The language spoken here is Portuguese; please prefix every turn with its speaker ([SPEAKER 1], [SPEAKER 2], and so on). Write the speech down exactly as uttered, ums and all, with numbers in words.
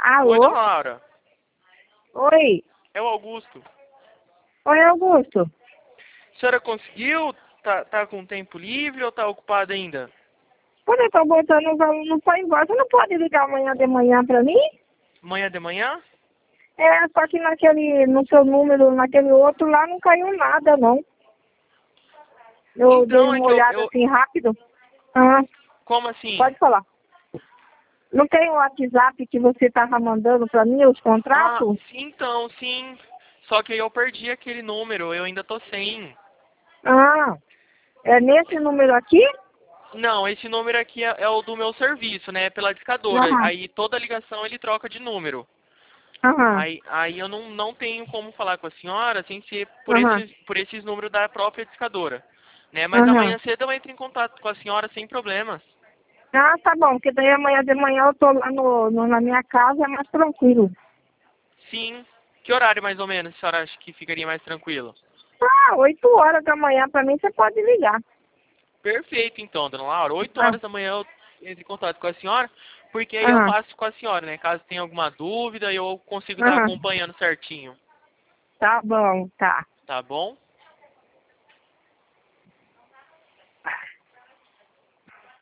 [SPEAKER 1] Oi,
[SPEAKER 2] Alô?
[SPEAKER 1] dona Laura.
[SPEAKER 2] Oi.
[SPEAKER 1] É o Augusto.
[SPEAKER 2] Oi, Augusto.
[SPEAKER 1] A senhora conseguiu? Tá, tá com tempo livre ou tá ocupada ainda?
[SPEAKER 2] Quando eu tô botando o valor não foi embora, você não pode ligar amanhã de manhã pra mim?
[SPEAKER 1] Amanhã de manhã?
[SPEAKER 2] É, só que naquele, no seu número, naquele outro lá não caiu nada, não. Eu dei
[SPEAKER 1] Então, é
[SPEAKER 2] uma
[SPEAKER 1] que eu...
[SPEAKER 2] olhada
[SPEAKER 1] eu
[SPEAKER 2] assim rápido. Ah,
[SPEAKER 1] como assim?
[SPEAKER 2] pode falar. Não tem o WhatsApp que você tava mandando pra mim, os
[SPEAKER 1] Ah,
[SPEAKER 2] contratos?
[SPEAKER 1] sim, então, sim. Só que eu perdi aquele número, eu ainda tô sem.
[SPEAKER 2] Ah, é nesse número aqui?
[SPEAKER 1] Não, esse número aqui é, é o do meu serviço, né? Pela discadora.
[SPEAKER 2] Aham,
[SPEAKER 1] Aí toda ligação ele troca de número.
[SPEAKER 2] aham,
[SPEAKER 1] Aí, aí eu não, não tenho como falar com a senhora sem ser por
[SPEAKER 2] aham,
[SPEAKER 1] esses, por esses números da própria discadora. Né? Mas
[SPEAKER 2] aham.
[SPEAKER 1] amanhã cedo eu entro em contato com a senhora sem problemas.
[SPEAKER 2] Ah, tá bom, porque daí amanhã de manhã eu tô lá no, no- na minha casa, é mais tranquilo.
[SPEAKER 1] Sim. Que horário mais ou menos a senhora acha que ficaria mais tranquilo?
[SPEAKER 2] Ah, oito horas da manhã pra mim você pode ligar.
[SPEAKER 1] Perfeito, então, dona Laura. Oito
[SPEAKER 2] Ah,
[SPEAKER 1] horas da manhã eu entro em contato com a senhora, porque aí eu
[SPEAKER 2] aham,
[SPEAKER 1] passo com a senhora, né? Caso tenha alguma dúvida, eu consigo estar
[SPEAKER 2] aham.
[SPEAKER 1] acompanhando certinho.
[SPEAKER 2] Tá bom, tá.
[SPEAKER 1] Tá bom?